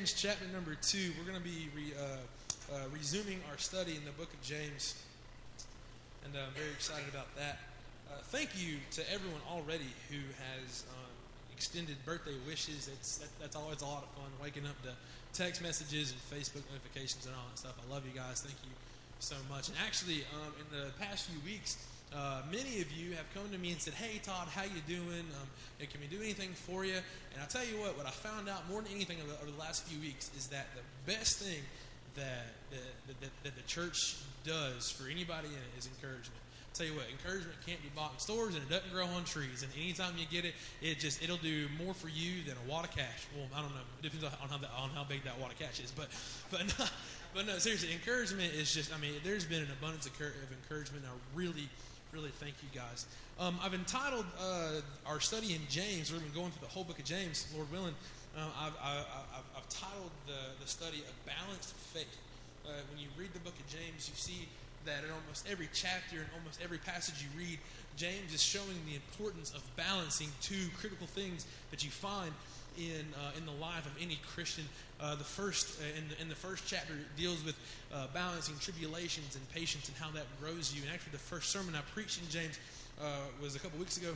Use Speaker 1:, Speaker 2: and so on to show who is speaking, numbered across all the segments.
Speaker 1: James chapter number 2. We're going to be resuming our study in the book of James, and I'm very excited about that. Thank you to everyone already who has extended birthday wishes. That's always a lot of fun, waking up to text messages and Facebook notifications and all that stuff. I love you guys. Thank you so much. And actually, in the past few weeks, many of you have come to me and said, "Hey, Todd, how you doing? Can we do anything for you?" And I'll tell you what I found out more than anything over the last few weeks is that the best thing that the church does for anybody in it is encouragement. I'll tell you what, encouragement can't be bought in stores, and it doesn't grow on trees. And anytime you get it, it'll do more for you than a wad of cash. Well, I don't know. It depends on how big that wad of cash is. But no, seriously, encouragement is just, there's been an abundance of encouragement. I really thank you guys. I've entitled our study in James. We've been going through the whole book of James, Lord willing. I've titled the study "A Balanced Faith." When you read the book of James, you see that in almost every chapter and almost every passage you read, James is showing the importance of balancing two critical things that you find in the life of any Christian. The first in the first chapter deals with balancing tribulations and patience and how that grows you. And actually, the first sermon I preached in James was a couple weeks ago,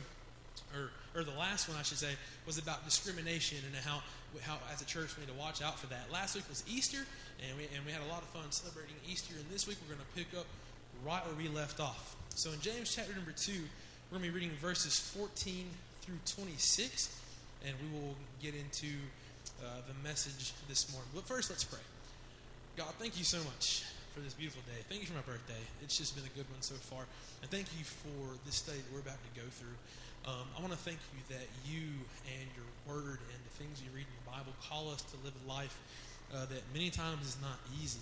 Speaker 1: or the last one I should say, was about discrimination and how as a church we need to watch out for that. Last week was Easter, and we had a lot of fun celebrating Easter. And this week we're going to pick up right where we left off. So in James chapter number 2, we're going to be reading verses 14 through 26, and we will get into the message this morning. But first, let's pray. God, thank you so much for this beautiful day. Thank you for my birthday. It's just been a good one so far. And thank you for this study that we're about to go through. I want to thank you that you and your word and the things you read in the Bible call us to live a life that many times is not easy.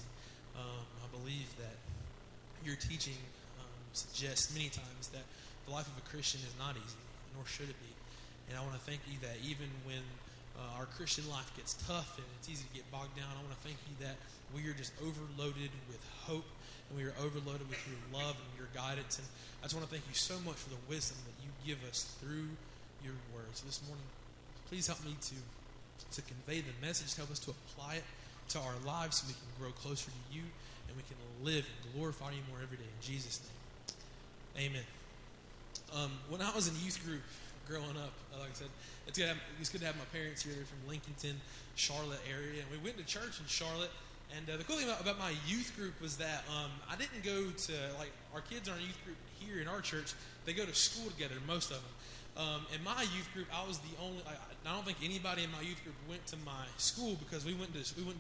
Speaker 1: I believe that your teaching suggests many times that the life of a Christian is not easy, nor should it be. And I want to thank you that even when our Christian life gets tough and it's easy to get bogged down, I want to thank you that we are just overloaded with hope, and we are overloaded with your love and your guidance. And I just want to thank you so much for the wisdom that you give us through your words. So this morning, please help me to convey the message, help us to apply it to our lives so we can grow closer to you and we can live and glorify you more every day. In Jesus' name, amen. When I was in youth group growing up, like I said, it's good to have my parents here. They're from Lincolnton, Charlotte area, and we went to church in Charlotte. And the cool thing about my youth group was that I didn't go to, like, our kids in our youth group here in our church, they go to school together, most of them. In my youth group, I was the only. I don't think anybody in my youth group went to my school because we went to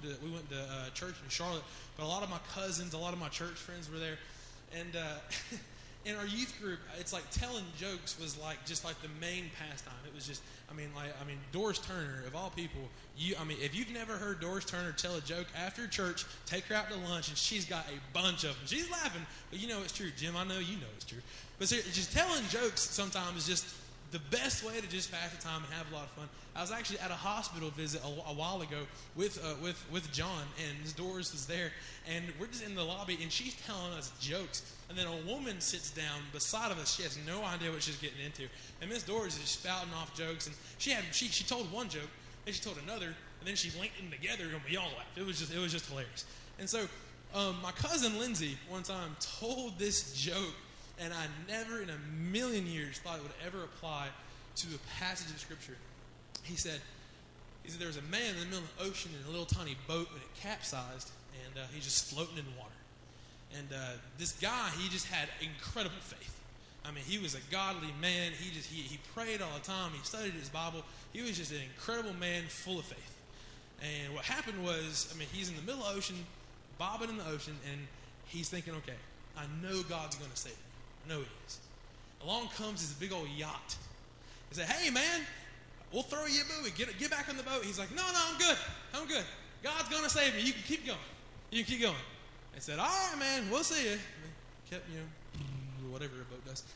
Speaker 1: church in Charlotte. But a lot of my cousins, a lot of my church friends were there, and in our youth group, it's like telling jokes was just like the main pastime. It was just, Doris Turner, of all people, if you've never heard Doris Turner tell a joke after church, take her out to lunch, and she's got a bunch of them. She's laughing, but you know it's true. Jim, I know you know it's true. But seriously, just telling jokes sometimes is just the best way to just pass the time and have a lot of fun. I was actually at a hospital visit a while ago with John, and Doris was there, and we're just in the lobby, and she's telling us jokes. And then a woman sits down beside of us. She has no idea what she's getting into. And Miss Doris is spouting off jokes. And she told one joke, then she told another, and then she linked them together, and we all laughed. It was just hilarious. And so my cousin Lindsay one time told this joke, and I never in a million years thought it would ever apply to a passage of Scripture. He said there was a man in the middle of the ocean in a little tiny boat, and it capsized, and he's just floating in water. And this guy, he just had incredible faith. He was a godly man. He prayed all the time. He studied his Bible. He was just an incredible man full of faith. And what happened was, he's in the middle of the ocean, bobbing in the ocean, and he's thinking, okay, I know God's going to save me. I know he is. Along comes this big old yacht. He said, "Hey, man, we'll throw you a buoy. Get back on the boat." He's like, No, I'm good. God's going to save me. You can keep going. They said, "All right, man, we'll see you." And they kept, whatever a boat does.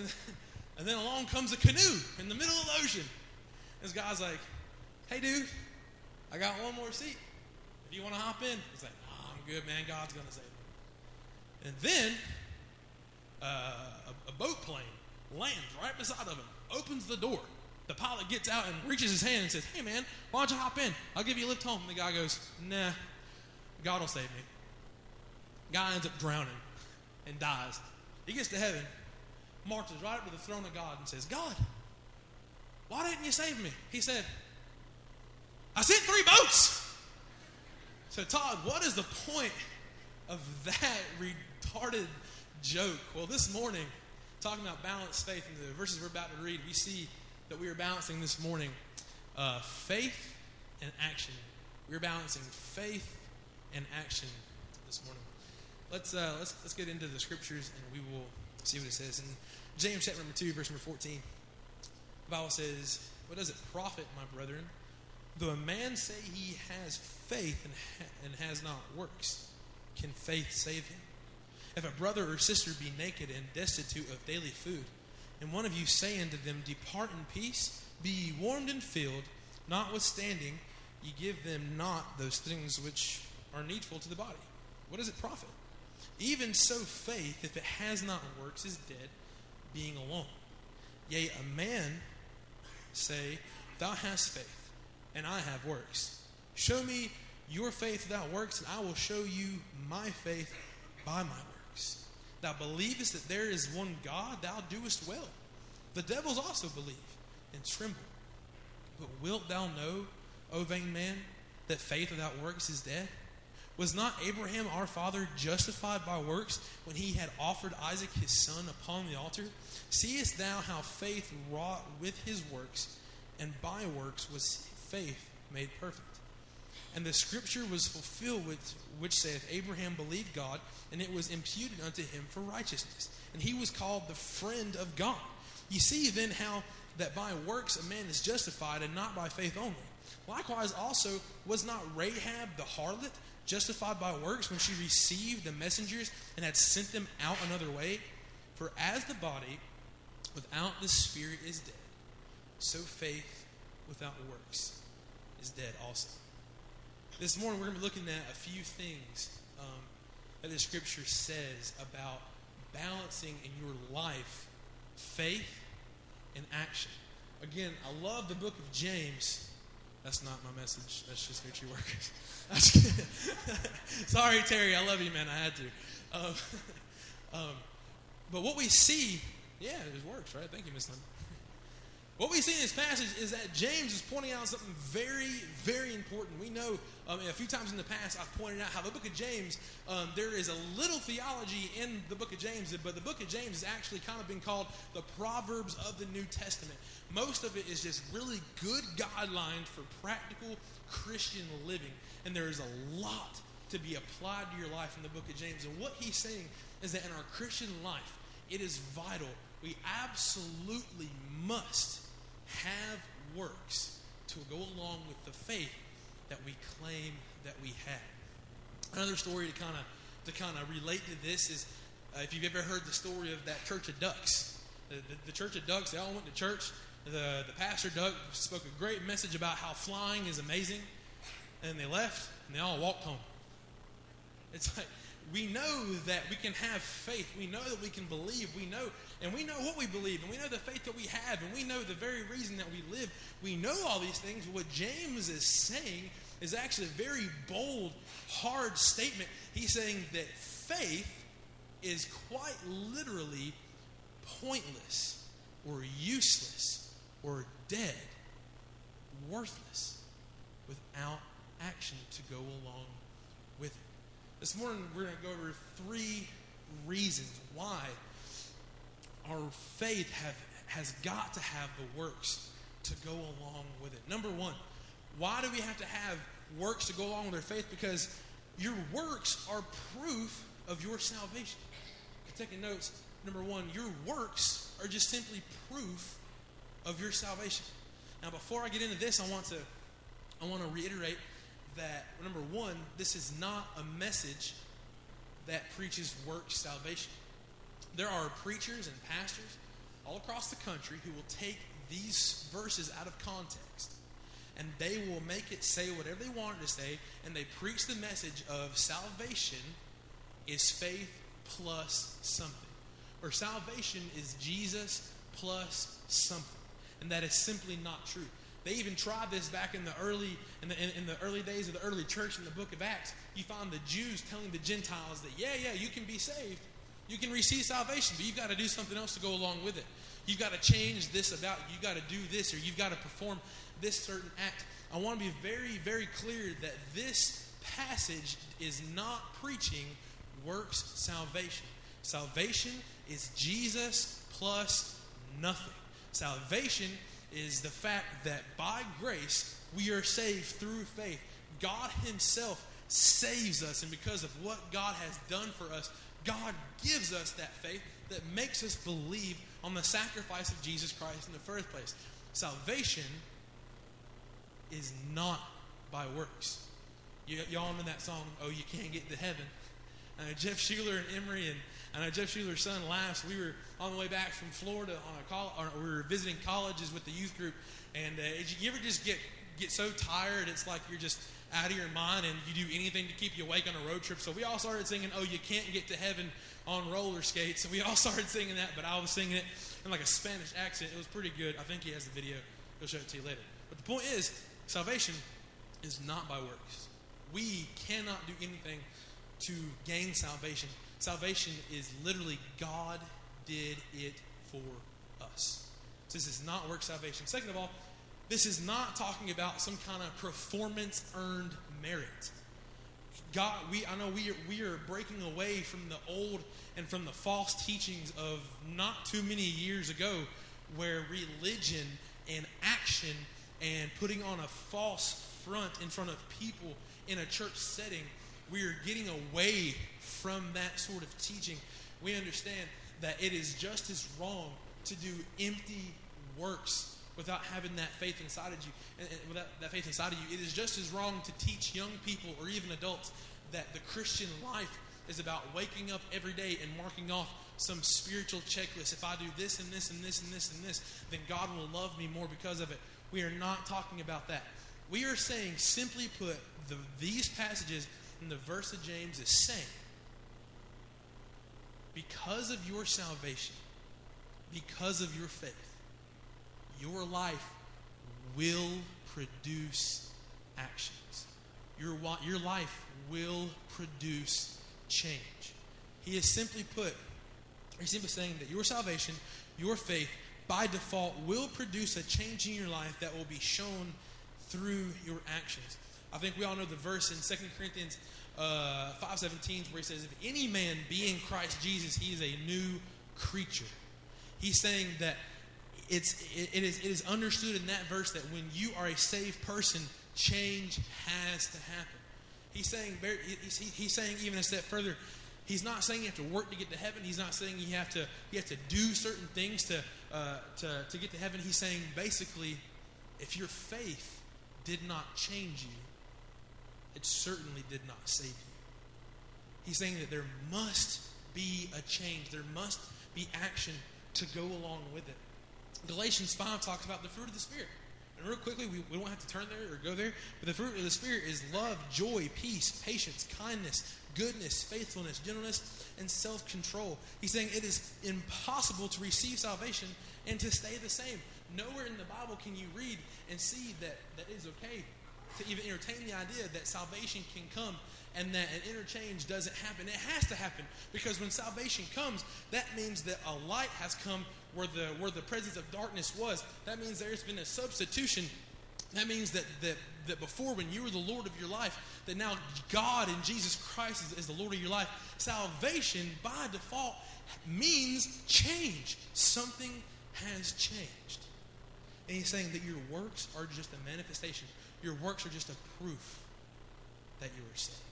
Speaker 1: And then along comes a canoe in the middle of the ocean. This guy's like, "Hey, dude, I got one more seat. If you want to hop in." He's like, "Oh, I'm good, man. God's going to save me." And then a boat plane lands right beside of him, opens the door, The pilot gets out and reaches his hand and says, "Hey man, why don't you hop in? I'll give you a lift home." And the guy goes, "Nah, God will save me." Guy ends up drowning and dies. He gets to heaven, marches right up to the throne of God and says, "God, why didn't you save me?" He said, "I sent 3 boats." So Todd, what is the point of that retarded joke? Well, this morning, talking about balanced faith in the verses we're about to read, we see that we are balancing this morning faith and action. We're balancing faith and action this morning. Let's get into the scriptures and we will see what it says. In James chapter number 2, verse number 14, the Bible says, "What does it profit, my brethren, though a man say he has faith and has not works? Can faith save him? If a brother or sister be naked and destitute of daily food, and one of you say unto them, Depart in peace, be ye warmed and filled, notwithstanding ye give them not those things which are needful to the body, what does it profit? Even so faith, if it has not works, is dead, being alone. Yea, a man say, Thou hast faith, and I have works. Show me your faith without works, and I will show you my faith by my works. Thou believest that there is one God, thou doest well. The devils also believe and tremble. But wilt thou know, O vain man, that faith without works is dead? Was not Abraham our father justified by works when he had offered Isaac his son upon the altar? Seest thou how faith wrought with his works, and by works was faith made perfect? And the scripture was fulfilled which saith, Abraham believed God, and it was imputed unto him for righteousness. And he was called the friend of God. You see then how that by works a man is justified, and not by faith only. Likewise also was not Rahab the harlot justified by works when she received the messengers and had sent them out another way? For as the body without the spirit is dead, so faith without works is dead also. This morning we're going to be looking at a few things that the scripture says about balancing in your life faith and action. Again, I love the book of James. That's not my message. That's just Nutri Workers. Sorry, Terry. I love you, man. I had to. But what we see, yeah, it works, right? Thank you, Miss Linda. What we see in this passage is that James is pointing out something very, very important. We know a few times in the past I've pointed out how the book of James, there is a little theology in the book of James, but the book of James has actually kind of been called the Proverbs of the New Testament. Most of it is just really good guidelines for practical Christian living, and there is a lot to be applied to your life in the book of James. And what he's saying is that in our Christian life, it is vital. We absolutely must have works to go along with the faith that we claim that we have. Another story to kind of relate to this is if you've ever heard the story of that church of ducks. The church of ducks, they all went to church. The pastor Doug spoke a great message about how flying is amazing, and they left and they all walked home. It's like, we know that we can have faith. We know that we can believe. We know what we believe, and we know the faith that we have, and we know the very reason that we live. We know all these things. But what James is saying is actually a very bold, hard statement. He's saying that faith is quite literally pointless or useless or dead, worthless, without action to go along with it. This morning, we're going to go over 3 reasons why our faith has got to have the works to go along with it. Number 1, why do we have to have works to go along with our faith? Because your works are proof of your salvation. If you're taking notes, number 1, your works are just simply proof of your salvation. Now, before I get into this, I want to reiterate that, number 1, this is not a message that preaches works salvation. There are preachers and pastors all across the country who will take these verses out of context, and they will make it say whatever they want it to say, and they preach the message of salvation is faith plus something, or salvation is Jesus plus something. And that is simply not true. They even tried this back in the early days of the early church in the book of Acts. You find the Jews telling the Gentiles that, yeah, you can be saved. You can receive salvation, but you've got to do something else to go along with it. You've got to change this about you. You've got to do this, or you've got to perform this certain act. I want to be very, very clear that this passage is not preaching works salvation. Salvation is Jesus plus nothing. Salvation is the fact that by grace we are saved through faith. God himself saves us, and because of what God has done for us, God gives us that faith that makes us believe on the sacrifice of Jesus Christ in the first place. Salvation is not by works. Y'all know that song, "Oh, You Can't Get to Heaven." Jeff Schuler and Emery, and I know Jeff Schuler's son laughs. We were on the way back from Florida we were visiting colleges with the youth group, and you ever just get so tired it's like you're just out of your mind and you do anything to keep you awake on a road trip. So we all started singing "Oh, You Can't Get to Heaven" on roller skates, and we all started singing that, but I was singing it in like a Spanish accent. It was pretty good. I think he has the video. He'll show it to you later. But the point is, salvation is not by works. We cannot do anything to gain salvation. Salvation is literally God did it for us. So this is not work salvation. Second of all, this is not talking about some kind of performance-earned merit. I know we are breaking away from the old and from the false teachings of not too many years ago, where religion and action and putting on a false front in front of people in a church setting, we are getting away from that sort of teaching. We understand that it is just as wrong to do empty works without having that faith inside of you. And without that faith inside of you, it is just as wrong to teach young people or even adults that the Christian life is about waking up every day and marking off some spiritual checklist. If I do this and this and this and this and this, then God will love me more because of it. We are not talking about that. We are saying, simply put, these passages in the verse of James is saying, because of your salvation, because of your faith, your life will produce actions. Your life will produce change. He is simply saying that your salvation, your faith, by default, will produce a change in your life that will be shown through your actions. I think we all know the verse in 2 Corinthians 5:17 where he says, if any man be in Christ Jesus, he is a new creature. He's saying that it is understood in that verse that when you are a saved person, change has to happen. He's saying even a step further. He's not saying you have to work to get to heaven. He's not saying you have to do certain things to get to heaven. He's saying basically, if your faith did not change you, it certainly did not save you. He's saying that there must be a change. There must be action to go along with it. Galatians 5 talks about the fruit of the Spirit. And real quickly, we don't have to turn there or go there, but the fruit of the Spirit is love, joy, peace, patience, kindness, goodness, faithfulness, gentleness, and self-control. He's saying it is impossible to receive salvation and to stay the same. Nowhere in the Bible can you read and see that it is okay to even entertain the idea that salvation can come and that an interchange doesn't happen. It has to happen, because when salvation comes, that means that a light has come where the presence of darkness was. That means there's been a substitution. That means that before, when you were the Lord of your life, that now God in Jesus Christ is the Lord of your life. Salvation, by default, means change. Something has changed. And he's saying that your works are just a manifestation. Your works are just a proof that you are saved.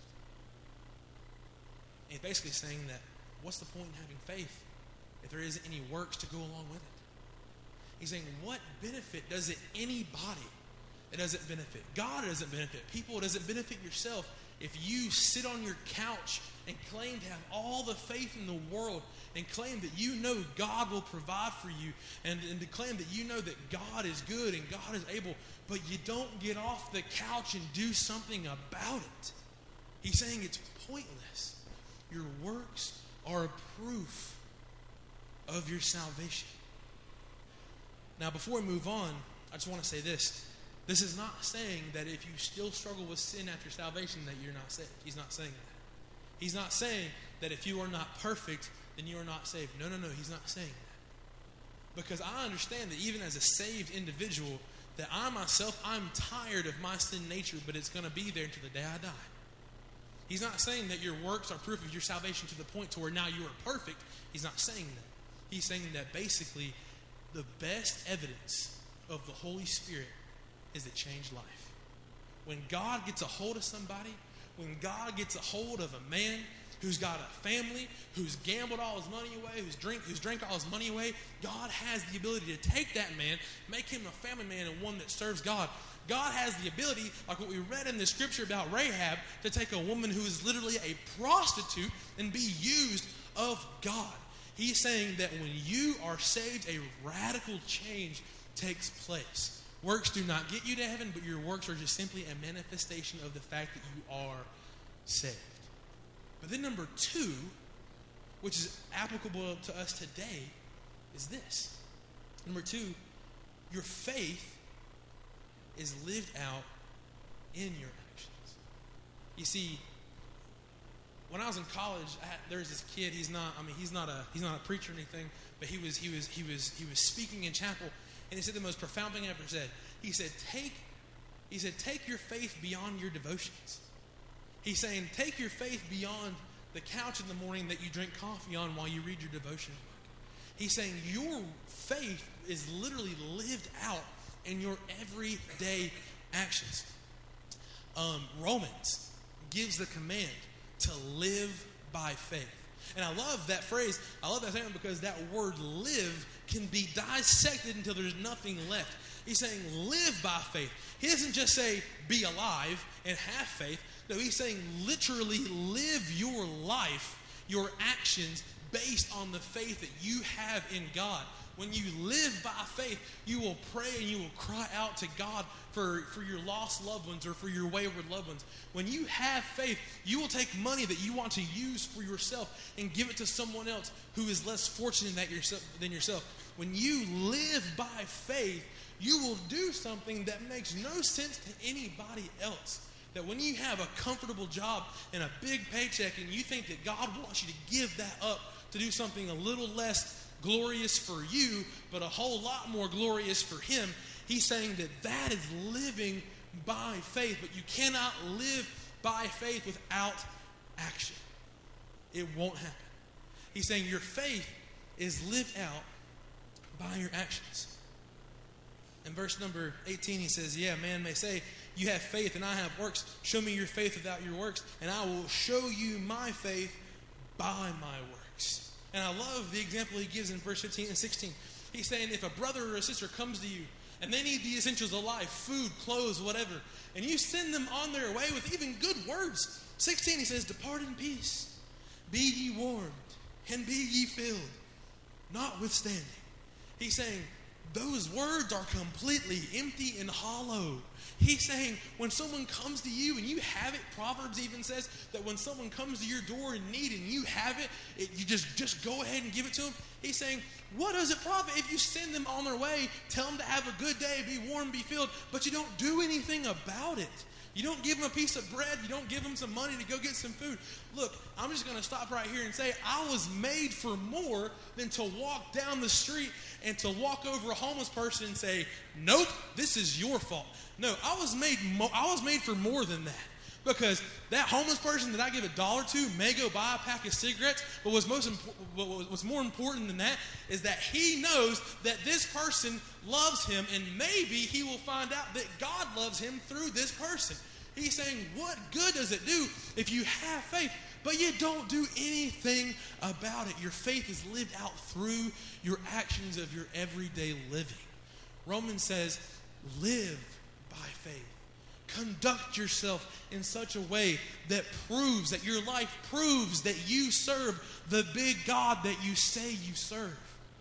Speaker 1: And he's basically saying that what's the point in having faith if there isn't any works to go along with it? He's saying, what benefit does it anybody? It doesn't benefit God. It doesn't benefit people. It doesn't benefit yourself if you sit on your couch and claim to have all the faith in the world and claim that you know God will provide for you and to claim that you know that God is good and God is able, but you don't get off the couch and do something about it. He's saying it's pointless. Your works are a proof of your salvation. Now, before we move on, I just want to say this. This is not saying that if you still struggle with sin after salvation that you're not saved. He's not saying that. He's not saying that if you are not perfect, then you are not saved. No, he's not saying that. Because I understand that even as a saved individual, that I myself, I'm tired of my sin nature, but it's going to be there until the day I die. He's not saying that your works are proof of your salvation to the point to where now you are perfect. He's not saying that. He's saying that basically the best evidence of the Holy Spirit is a changed life. When God gets a hold of somebody, when God gets a hold of a man who's got a family, who's gambled all his money away, who's drank all his money away, God has the ability to take that man, make him a family man and one that serves God. God has the ability, like what we read in the scripture about Rahab, to take a woman who is literally a prostitute and be used of God. He's saying that when you are saved, a radical change takes place. Works do not get you to heaven, but your works are just simply a manifestation of the fact that you are saved. But then number 2, which is applicable to us today, is this. Number 2, your faith is lived out in your actions. You see, when I was in college, there was this kid. He's not a preacher or anything, but he was speaking in chapel, and he said the most profound thing I ever said. He said, take your faith beyond your devotions. He's saying, take your faith beyond the couch in the morning that you drink coffee on while you read your devotion book. He's saying your faith is literally lived out in your everyday actions. Romans gives the command to live by faith. And I love that phrase. I love that statement because that word live can be dissected until there's nothing left. He's saying live by faith. He doesn't just say be alive and have faith. No, he's saying literally live your life, your actions based on the faith that you have in God. When you live by faith, you will pray and you will cry out to God for your lost loved ones or for your wayward loved ones. When you have faith, you will take money that you want to use for yourself and give it to someone else who is less fortunate than yourself. When you live by faith, you will do something that makes no sense to anybody else. That when you have a comfortable job and a big paycheck and you think that God wants you to give that up to do something a little less glorious for you, but a whole lot more glorious for Him, He's saying that is living by faith. But you cannot live by faith without action. It won't happen. He's saying your faith is lived out by your actions. In verse number 18, he says, yeah, man may say, you have faith and I have works. Show me your faith without your works, and I will show you my faith by my works. And I love the example he gives in verse 15 and 16. He's saying if a brother or a sister comes to you and they need the essentials of life, food, clothes, whatever, and you send them on their way with even good words. 16, he says, depart in peace. Be ye warmed and be ye filled. Notwithstanding, he's saying those words are completely empty and hollow. He's saying when someone comes to you and you have it, Proverbs even says that when someone comes to your door in need and you have it, you just go ahead and give it to them. He's saying, what does it profit if you send them on their way, tell them to have a good day, be warm, be filled, but you don't do anything about it? You don't give them a piece of bread. You don't give them some money to go get some food. Look, I'm just going to stop right here and say I was made for more than to walk down the street and to walk over a homeless person and say, nope, this is your fault. No, I was made for more than that. Because that homeless person that I give $1 to may go buy a pack of cigarettes, but what's more important than that is that he knows that this person loves him, and maybe he will find out that God loves him through this person. He's saying, what good does it do if you have faith, but you don't do anything about it? Your faith is lived out through your actions of your everyday living. Romans says, live by faith. Conduct yourself in such a way that proves that your life proves that you serve the big God that you say you serve.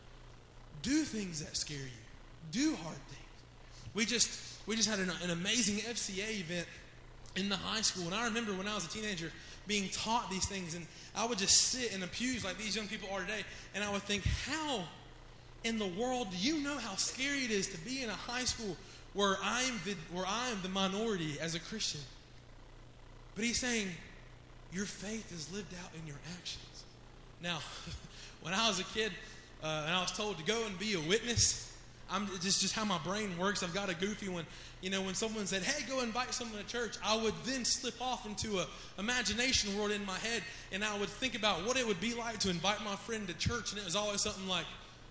Speaker 1: Do things that scare you. Do hard things. We just had an amazing FCA event in the high school, and I remember when I was a teenager being taught these things, and I would just sit in the pews like these young people are today, and I would think, how in the world, do you know how scary it is to be in a high school where I am the minority as a Christian? But he's saying, your faith is lived out in your actions. Now, when I was a kid and I was told to go and be a witness, it's just how my brain works. I've got a goofy one. When someone said, hey, go invite someone to church, I would then slip off into a imagination world in my head, and I would think about what it would be like to invite my friend to church, and it was always something like,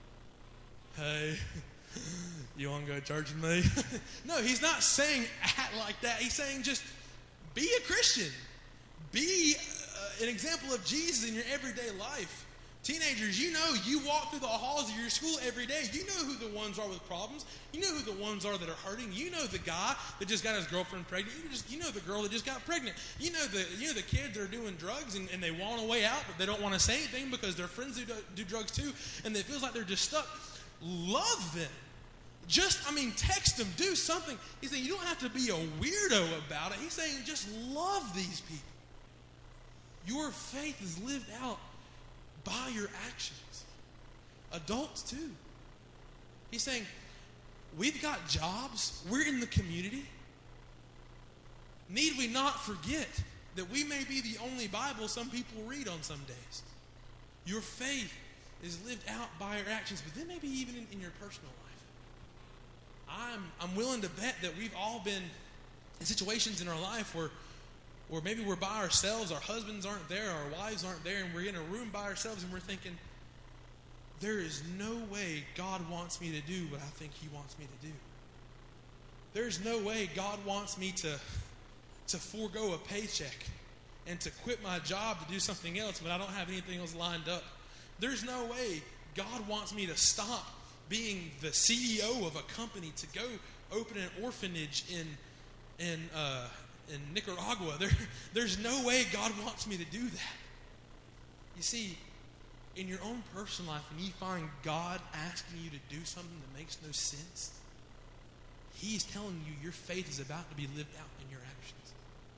Speaker 1: hey, you want to go to church with me? No, he's not saying act like that. He's saying just be a Christian. Be an example of Jesus in your everyday life. Teenagers, you walk through the halls of your school every day. You know who the ones are with problems. You know who the ones are that are hurting. You know the guy that just got his girlfriend pregnant. You know the girl that just got pregnant. You know the kids that are doing drugs and they want a way out, but they don't want to say anything because their friends do drugs too, and it feels like they're just stuck. Love them. Text them. Do something. He's saying you don't have to be a weirdo about it. He's saying just love these people. Your faith is lived out by your actions. Adults too. He's saying, we've got jobs. We're in the community. Need we not forget that we may be the only Bible some people read on some days? Your faith is lived out by your actions, but then maybe even in your personal life. I'm willing to bet that we've all been in situations in our life where maybe we're by ourselves, our husbands aren't there, our wives aren't there, and we're in a room by ourselves and we're thinking, there is no way God wants me to do what I think he wants me to do. There's no way God wants me to forego a paycheck and to quit my job to do something else when I don't have anything else lined up. There's no way God wants me to stop being the CEO of a company to go open an orphanage in Nicaragua. There's no way God wants me to do that. You see, in your own personal life, when you find God asking you to do something that makes no sense, he's telling you your faith is about to be lived out in your actions.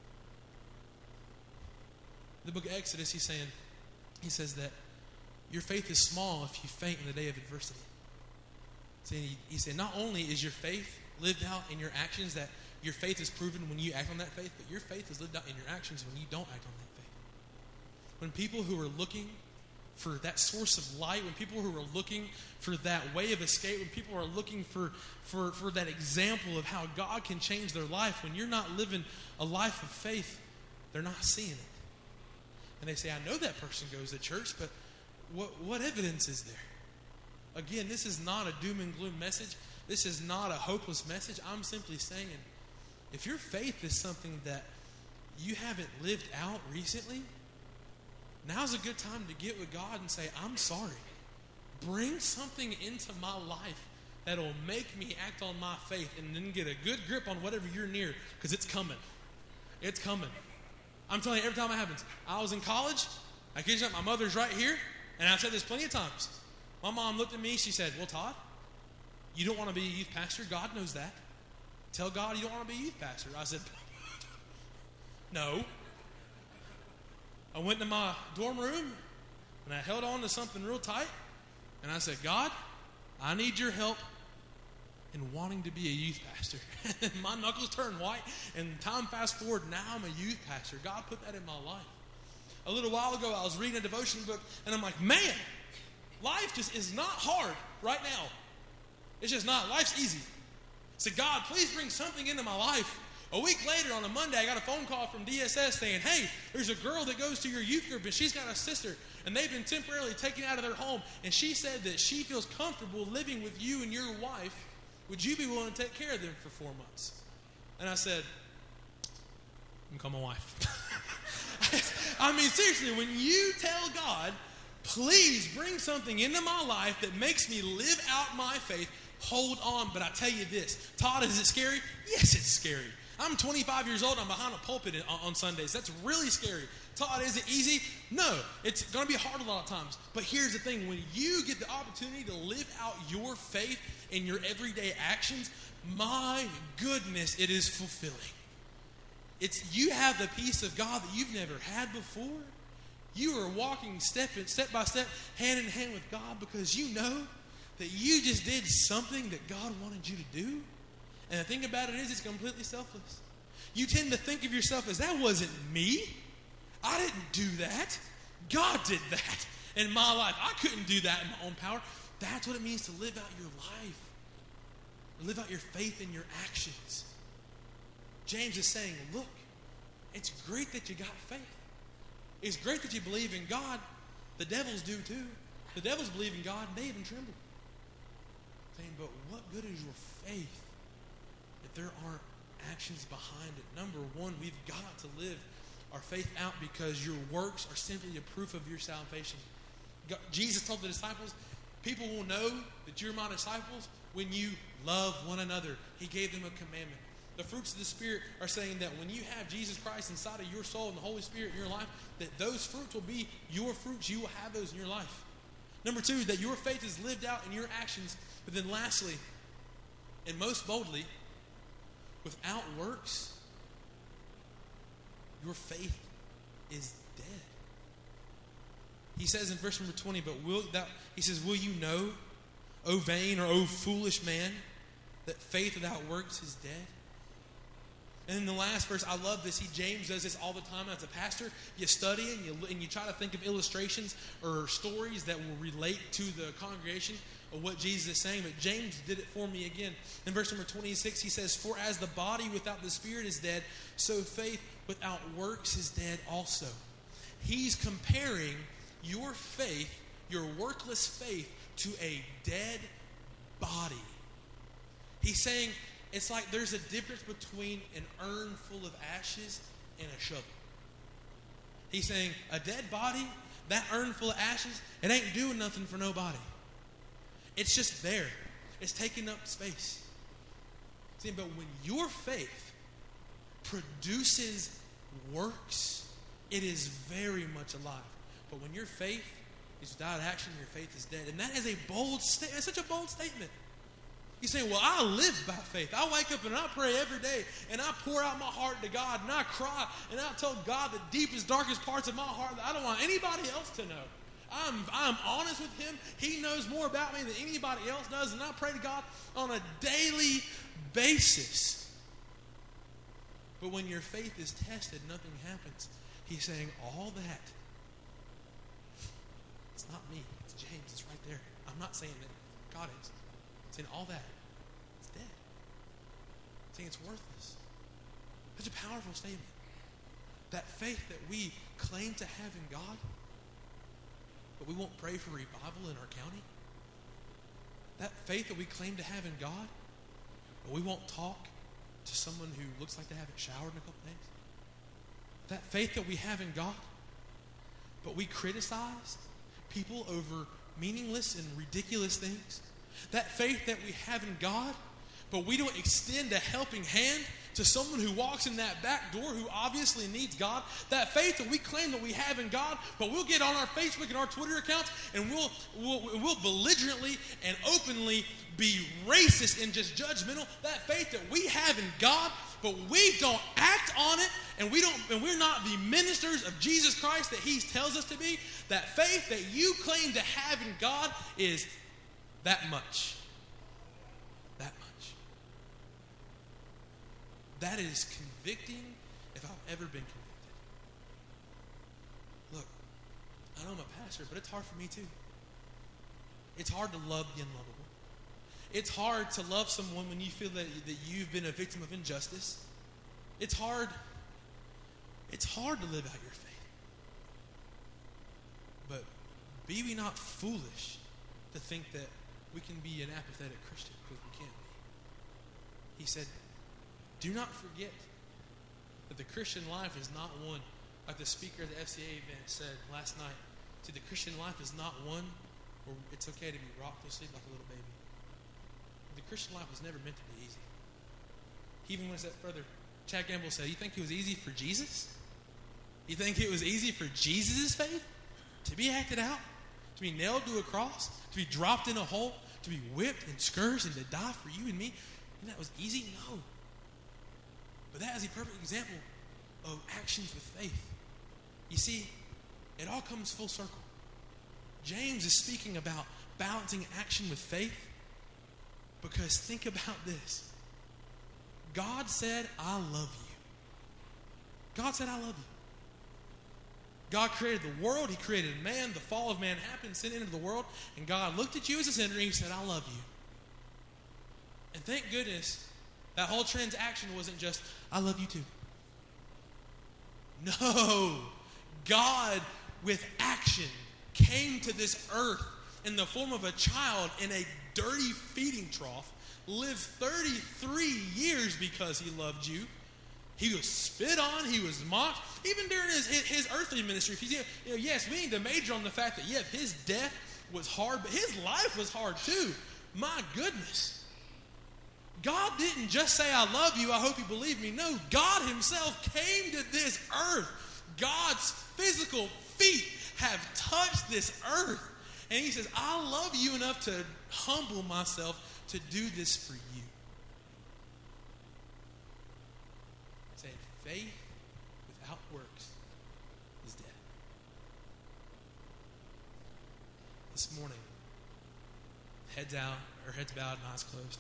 Speaker 1: In the book of Exodus, he says that your faith is small if you faint in the day of adversity. He said, not only is your faith lived out in your actions, that your faith is proven when you act on that faith, but your faith is lived out in your actions when you don't act on that faith. When people who are looking for that source of light, when people who are looking for that way of escape, when people are looking for that example of how God can change their life, when you're not living a life of faith, they're not seeing it. And they say, I know that person goes to church, but what evidence is there? Again, this is not a doom and gloom message. This is not a hopeless message. I'm simply saying, if your faith is something that you haven't lived out recently, now's a good time to get with God and say, I'm sorry. Bring something into my life that'll make me act on my faith and then get a good grip on whatever you're near, because it's coming. It's coming. I'm telling you, every time it happens. I was in college. I kid you not, my mother's right here, and I've said this plenty of times. My mom looked at me, she said, well, Todd, you don't want to be a youth pastor. God knows that. Tell God you don't want to be a youth pastor. I said, no. I went to my dorm room, and I held on to something real tight, and I said, God, I need your help in wanting to be a youth pastor. And my knuckles turned white, and time fast forward, now I'm a youth pastor. God put that in my life. A little while ago, I was reading a devotion book, and I'm like, man, life just is not hard right now. It's just not. Life's easy. I said, God, please bring something into my life. A week later, on a Monday, I got a phone call from DSS saying, hey, there's a girl that goes to your youth group, and she's got a sister, and they've been temporarily taken out of their home, and she said that she feels comfortable living with you and your wife. Would you be willing to take care of them for 4 months? And I said, I'm going to call my wife. I mean, seriously, when you tell God, please bring something into my life that makes me live out my faith, hold on. But I tell you this, Todd, is it scary? Yes, it's scary. I'm 25 years old. I'm behind a pulpit on Sundays. That's really scary. Todd, is it easy? No, it's going to be hard a lot of times. But here's the thing. When you get the opportunity to live out your faith in your everyday actions, my goodness, it is fulfilling. You have the peace of God that you've never had before. You are walking step by step, hand in hand with God, because you know that you just did something that God wanted you to do? And the thing about it is, it's completely selfless. You tend to think of yourself as, that wasn't me. I didn't do that. God did that in my life. I couldn't do that in my own power. That's what it means to live out your life. Live out your faith in your actions. James is saying, look, it's great that you got faith. It's great that you believe in God. The devils do too. The devils believe in God and they even tremble. Saying, but what good is your faith if there aren't actions behind it? Number one, we've got to live our faith out because your works are simply a proof of your salvation. Jesus told the disciples, people will know that you're my disciples when you love one another. He gave them a commandment. The fruits of the Spirit are saying that when you have Jesus Christ inside of your soul and the Holy Spirit in your life, that those fruits will be your fruits. You will have those in your life. Number two, that your faith is lived out in your actions. But then lastly, and most boldly, without works, your faith is dead. He says in verse number 20, will you know, O vain or O foolish man, that faith without works is dead? And in the last verse, I love this. James does this all the time as a pastor. You study and you try to think of illustrations or stories that will relate to the congregation of what Jesus is saying. But James did it for me again. In verse number 26, he says, for as the body without the spirit is dead, so faith without works is dead also. He's comparing your faith, your workless faith, to a dead body. He's saying it's like there's a difference between an urn full of ashes and a shovel. He's saying a dead body, that urn full of ashes, it ain't doing nothing for nobody. It's just there. It's taking up space. See, but when your faith produces works, it is very much alive. But when your faith is without action, your faith is dead. And that is a bold statement. It's such a bold statement. He's saying, well, I live by faith. I wake up and I pray every day, and I pour out my heart to God, and I cry, and I tell God the deepest, darkest parts of my heart that I don't want anybody else to know. I'm honest with Him. He knows more about me than anybody else does, and I pray to God on a daily basis. But when your faith is tested, nothing happens. He's saying all that. It's not me. It's James. It's right there. I'm not saying that God is. I'm saying all that. It's dead. I'm saying it's worthless. Such a powerful statement. That faith that we claim to have in God, but we won't pray for revival in our county. That faith that we claim to have in God, but we won't talk to someone who looks like they haven't showered in a couple days. That faith that we have in God, but we criticize people over meaningless and ridiculous things. That faith that we have in God, but we don't extend a helping hand to someone who walks in that back door who obviously needs God. That faith that we claim that we have in God, but we'll get on our Facebook and our Twitter accounts and we'll belligerently and openly be racist and just judgmental. That faith that we have in God, but we don't act on it, and we're not the ministers of Jesus Christ that He tells us to be. That faith that you claim to have in God is that much. That much. That is convicting if I've ever been convicted. Look, I know I'm a pastor, but it's hard for me too. It's hard to love the unlovable. It's hard to love someone when you feel that you've been a victim of injustice. It's hard to live out your faith. But be we not foolish to think that we can be an apathetic Christian, because we can't be. He said, do not forget that the Christian life is not one, like the speaker at the FCA event said last night. See, the Christian life is not one where it's okay to be rocked to sleep like a little baby. The Christian life was never meant to be easy. He even went a step further. Chad Gamble said, you think it was easy for Jesus? You think it was easy for Jesus' faith to be acted out? To be nailed to a cross? To be dropped in a hole? To be whipped and scourged and to die for you and me? And that was easy? No. But that is a perfect example of actions with faith. You see, it all comes full circle. James is speaking about balancing action with faith? Because think about this. God said, I love you. God said, I love you. God created the world. He created man. The fall of man happened. Sin entered the world. And God looked at you as a sinner and he said, I love you. And thank goodness that whole transaction wasn't just, I love you too. No. God with action came to this earth in the form of a child in a dirty feeding trough, lived 33 years because he loved you. He was spit on. He was mocked. Even during his earthly ministry. Yes, we need to major on the fact that, his death was hard, but his life was hard too. My goodness. God didn't just say, I love you, I hope you believe me. No, God himself came to this earth. God's physical feet have touched this earth. And he says, I love you enough to humble myself to do this for you. Say, faith without works is dead. This morning, heads bowed and eyes closed.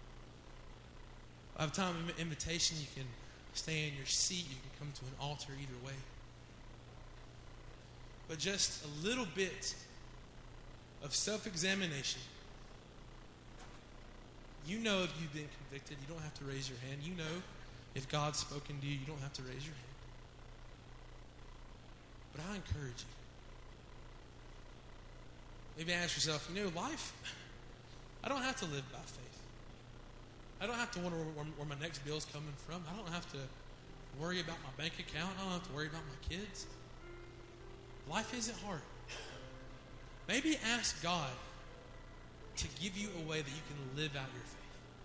Speaker 1: I have time of invitation. You can stay in your seat. You can come to an altar either way. But just a little bit of self-examination. You know if you've been convicted. You don't have to raise your hand. You know if God's spoken to you. You don't have to raise your hand. But I encourage you. Maybe ask yourself, life, I don't have to live by faith. I don't have to wonder where my next bill's coming from. I don't have to worry about my bank account. I don't have to worry about my kids. Life isn't hard. Maybe ask God to give you a way that you can live out your faith.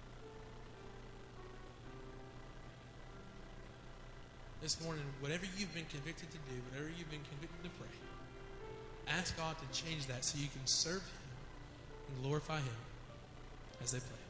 Speaker 1: This morning, whatever you've been convicted to do, whatever you've been convicted to pray, ask God to change that so you can serve him and glorify him as they play.